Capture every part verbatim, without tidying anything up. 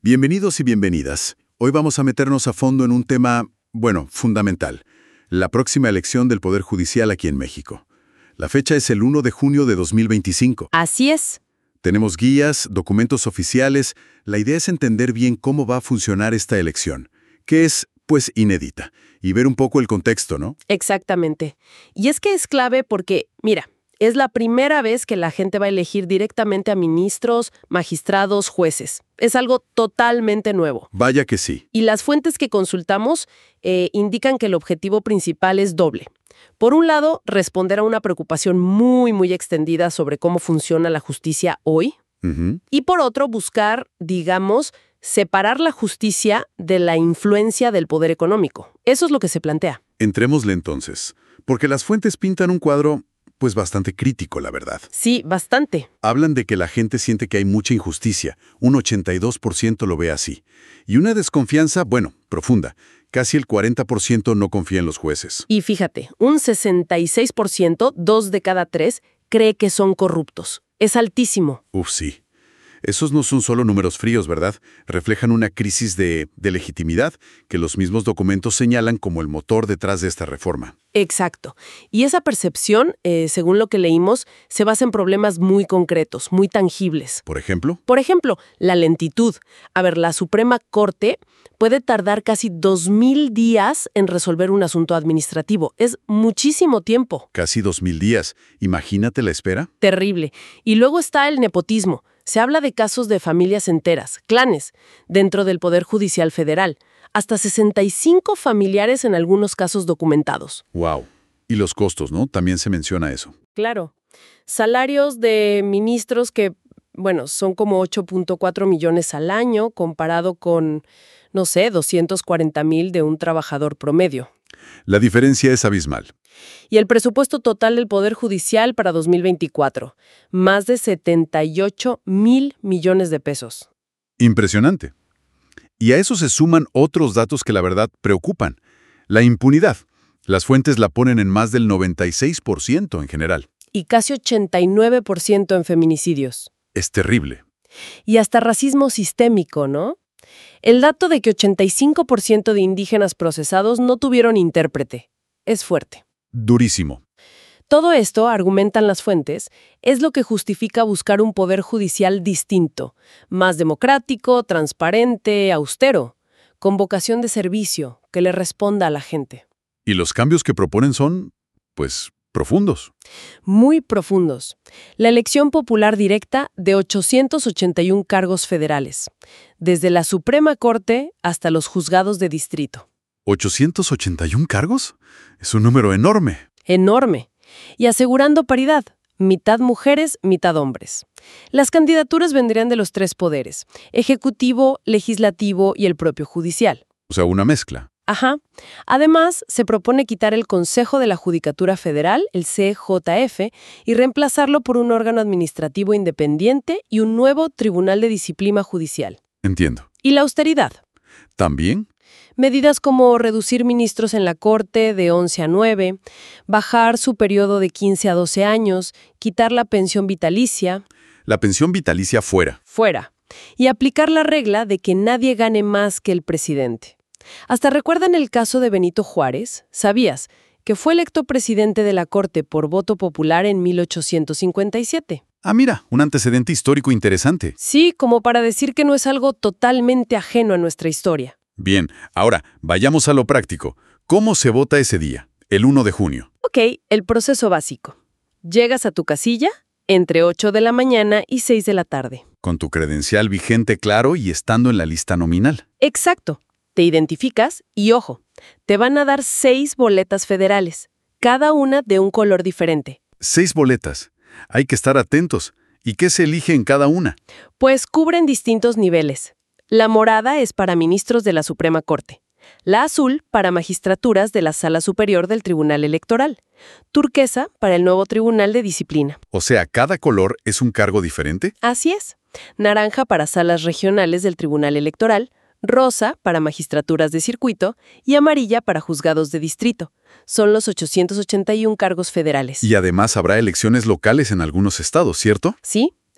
Bienvenidos y bienvenidas. Hoy vamos a meternos a fondo en un tema, bueno, fundamental. La próxima elección del Poder Judicial aquí en México. La fecha es el primero de junio de dos mil veinticinco. Así es. Tenemos guías, documentos oficiales. La idea es entender bien cómo va a funcionar esta elección, que es, pues, inédita, y ver un poco el contexto, ¿no? Exactamente. Y es que es clave porque, mira, es la primera vez que la gente va a elegir directamente a ministros, magistrados, jueces. Es algo totalmente nuevo. Vaya que sí. Y las fuentes que consultamos eh, indican que el objetivo principal es doble. Por un lado, responder a una preocupación muy, muy extendida sobre cómo funciona la justicia hoy. Ujú. Y por otro, buscar, digamos, separar la justicia de la influencia del poder económico. Eso es lo que se plantea. Entrémosle entonces, porque las fuentes pintan un cuadro, pues, bastante crítico, la verdad. Sí, bastante. Hablan de que la gente siente que hay mucha injusticia, un ochenta y dos por ciento lo ve así. Y una desconfianza, bueno, profunda. Casi el cuarenta por ciento no confía en los jueces. Y fíjate, un sesenta y seis por ciento, dos de cada tres, cree que son corruptos. Es altísimo. Uf, sí. Esos no son solo números fríos, ¿verdad? Reflejan una crisis de, de legitimidad que los mismos documentos señalan como el motor detrás de esta reforma. Exacto. Y esa percepción, eh, según lo que leímos, se basa en problemas muy concretos, muy tangibles. Por ejemplo, Por ejemplo, la lentitud. A ver, la Suprema Corte puede tardar casi dos mil días en resolver un asunto administrativo. Es muchísimo tiempo. casi dos mil días. Imagínate la espera. Terrible. Y luego está el nepotismo. Se habla de casos de familias enteras, clanes, dentro del Poder Judicial Federal. Hasta sesenta y cinco familiares en algunos casos documentados. Wow. Y los costos, ¿no? También se menciona eso. Claro. Salarios de ministros que, bueno, son como ocho punto cuatro millones al año comparado con, no sé, doscientos cuarenta mil de un trabajador promedio. La diferencia es abismal. Y el presupuesto total del Poder Judicial para dos mil veinticuatro, más de setenta y ocho mil millones de pesos. Impresionante. Y a eso se suman otros datos que la verdad preocupan. La impunidad. Las fuentes la ponen en más del noventa y seis por ciento en general. Y casi ochenta y nueve por ciento en feminicidios. Es terrible. Y hasta racismo sistémico, ¿no? El dato de que ochenta y cinco por ciento de indígenas procesados no tuvieron intérprete. Es fuerte. Durísimo. Todo esto, argumentan las fuentes, es lo que justifica buscar un poder judicial distinto, más democrático, transparente, austero, con vocación de servicio, que le responda a la gente. Y los cambios que proponen son, pues, profundos. Muy profundos. La elección popular directa de ochocientos ochenta y uno cargos federales, desde la Suprema Corte hasta los juzgados de distrito. ¿ochocientos ochenta y uno cargos? Es un número enorme. Enorme. Y asegurando paridad, mitad mujeres, mitad hombres. Las candidaturas vendrían de los tres poderes, ejecutivo, legislativo y el propio judicial. O sea, una mezcla. Ajá. Además, se propone quitar el Consejo de la Judicatura Federal, el C J F, y reemplazarlo por un órgano administrativo independiente y un nuevo Tribunal de Disciplina Judicial. Entiendo. Y la austeridad. ¿También? Medidas como reducir ministros en la Corte de once a nueve, bajar su periodo de quince a doce años, quitar la pensión vitalicia, La pensión vitalicia fuera. fuera, y aplicar la regla de que nadie gane más que el presidente. Hasta recuerdan el caso de Benito Juárez, ¿sabías? Que fue electo presidente de la Corte por voto popular en mil ochocientos cincuenta y siete. Ah, mira, un antecedente histórico interesante. Sí, como para decir que no es algo totalmente ajeno a nuestra historia. Bien, ahora, vayamos a lo práctico. ¿Cómo se vota ese día, el primero de junio? Ok, el proceso básico. Llegas a tu casilla entre ocho de la mañana y seis de la tarde. Con tu credencial vigente claro y estando en la lista nominal. Exacto. Te identificas y, ojo, te van a dar seis boletas federales, cada una de un color diferente. Seis boletas. Hay que estar atentos. ¿Y qué se elige en cada una? Pues cubren distintos niveles. La morada es para ministros de la Suprema Corte. La azul para magistraturas de la Sala Superior del Tribunal Electoral. Turquesa para el nuevo Tribunal de Disciplina. O sea, ¿cada color es un cargo diferente? Así es. Naranja para salas regionales del Tribunal Electoral. Rosa para magistraturas de circuito y amarilla para juzgados de distrito. Son los ochocientos ochenta y uno cargos federales. Y además habrá elecciones locales en algunos estados, ¿cierto? Sí,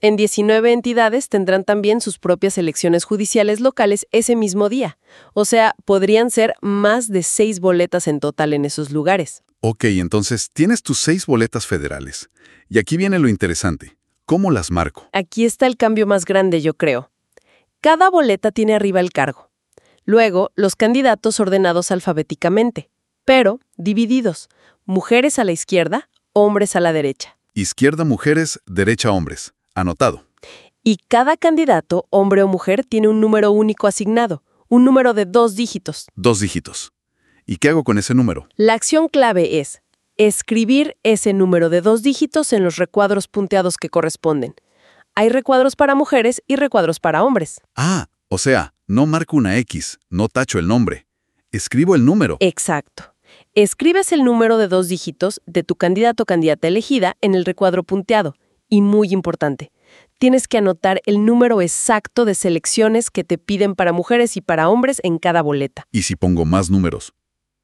En diecinueve entidades tendrán también sus propias elecciones judiciales locales ese mismo día. O sea, podrían ser más de seis boletas en total en esos lugares. Ok, entonces tienes tus seis boletas federales. Y aquí viene lo interesante. ¿Cómo las marco? Aquí está el cambio más grande, yo creo. Cada boleta tiene arriba el cargo. Luego, los candidatos ordenados alfabéticamente, pero divididos. Mujeres a la izquierda, hombres a la derecha. Izquierda mujeres, derecha hombres. Anotado. Y cada candidato, hombre o mujer, tiene un número único asignado, un número de dos dígitos. Dos dígitos. ¿Y qué hago con ese número? La acción clave es escribir ese número de dos dígitos en los recuadros punteados que corresponden. Hay recuadros para mujeres y recuadros para hombres. Ah, o sea, no marco una X, no tacho el nombre. Escribo el número. Exacto. Escribes el número de dos dígitos de tu candidato o candidata elegida en el recuadro punteado. Y muy importante, tienes que anotar el número exacto de selecciones que te piden para mujeres y para hombres en cada boleta. ¿Y si pongo más números?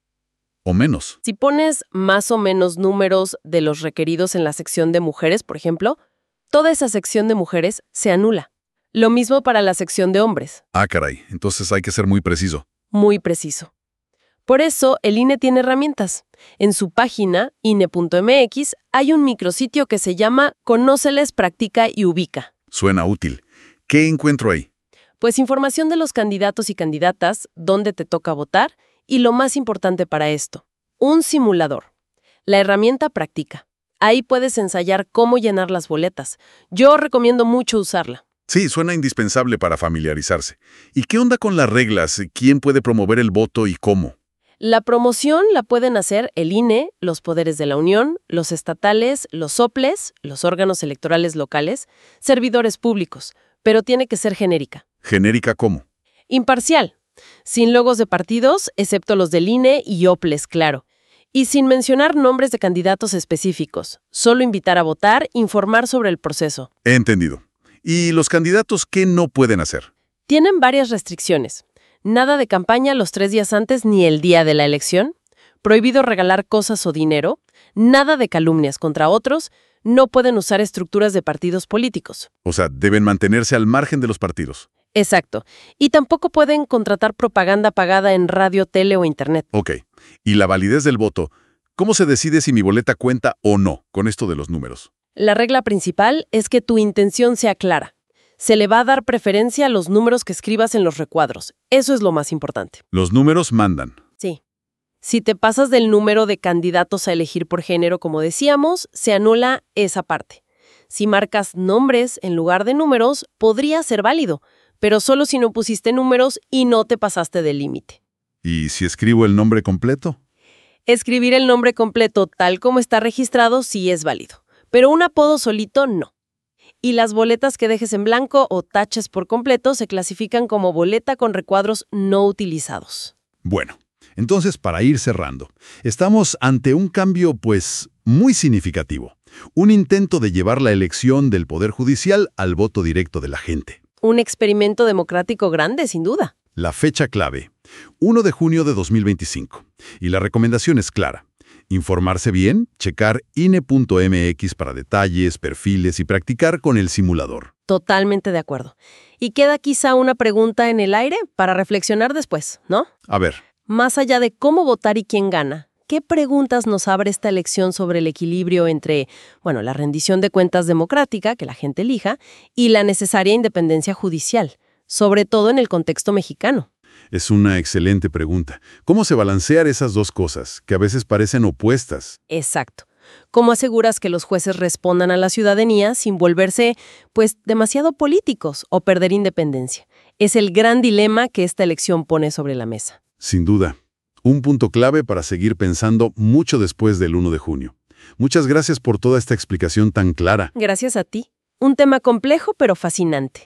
¿O menos? Si pones más o menos números de los requeridos en la sección de mujeres, por ejemplo, toda esa sección de mujeres se anula. Lo mismo para la sección de hombres. Ah, caray, entonces hay que ser muy preciso. Muy preciso. Por eso, el I N E tiene herramientas. En su página, I N E punto M X, hay un micrositio que se llama Conóceles, Practica y Ubica. Suena útil. ¿Qué encuentro ahí? Pues información de los candidatos y candidatas, dónde te toca votar, y lo más importante para esto, un simulador. La herramienta Practica. Ahí puedes ensayar cómo llenar las boletas. Yo recomiendo mucho usarla. Sí, suena indispensable para familiarizarse. ¿Y qué onda con las reglas? ¿Quién puede promover el voto y cómo? La promoción la pueden hacer el I N E, los poderes de la Unión, los estatales, los soples, los órganos electorales locales, servidores públicos, pero tiene que ser genérica. ¿Genérica cómo? Imparcial, sin logos de partidos, excepto los del I N E y OPLES, claro. Y sin mencionar nombres de candidatos específicos, solo invitar a votar, informar sobre el proceso. He entendido. ¿Y los candidatos qué no pueden hacer? Tienen varias restricciones. Nada de campaña los tres días antes ni el día de la elección. Prohibido regalar cosas o dinero. Nada de calumnias contra otros. No pueden usar estructuras de partidos políticos. O sea, deben mantenerse al margen de los partidos. Exacto. Y tampoco pueden contratar propaganda pagada en radio, tele o internet. Ok. ¿Y la validez del voto? ¿Cómo se decide si mi boleta cuenta o no con esto de los números? La regla principal es que tu intención sea clara. Se le va a dar preferencia a los números que escribas en los recuadros. Eso es lo más importante. Los números mandan. Sí. Si te pasas del número de candidatos a elegir por género, como decíamos, se anula esa parte. Si marcas nombres en lugar de números, podría ser válido, pero solo si no pusiste números y no te pasaste del límite. ¿Y si escribo el nombre completo? Escribir el nombre completo tal como está registrado sí es válido, pero un apodo solito no. Y las boletas que dejes en blanco o taches por completo se clasifican como boleta con recuadros no utilizados. Bueno, entonces para ir cerrando, estamos ante un cambio, pues, muy significativo. Un intento de llevar la elección del Poder Judicial al voto directo de la gente. Un experimento democrático grande, sin duda. La fecha clave, primero de junio de dos mil veinticinco. Y la recomendación es clara. Informarse bien, checar I N E punto M X para detalles, perfiles y practicar con el simulador. Totalmente de acuerdo. Y queda quizá una pregunta en el aire para reflexionar después, ¿no? A ver. Más allá de cómo votar y quién gana, ¿qué preguntas nos abre esta elección sobre el equilibrio entre, bueno, la rendición de cuentas democrática, que la gente elija, y la necesaria independencia judicial, sobre todo en el contexto mexicano? Es una excelente pregunta. ¿Cómo se balancear esas dos cosas, que a veces parecen opuestas? Exacto. ¿Cómo aseguras que los jueces respondan a la ciudadanía sin volverse, pues, demasiado políticos o perder independencia? Es el gran dilema que esta elección pone sobre la mesa. Sin duda. Un punto clave para seguir pensando mucho después del primero de junio. Muchas gracias por toda esta explicación tan clara. Gracias a ti. Un tema complejo pero fascinante.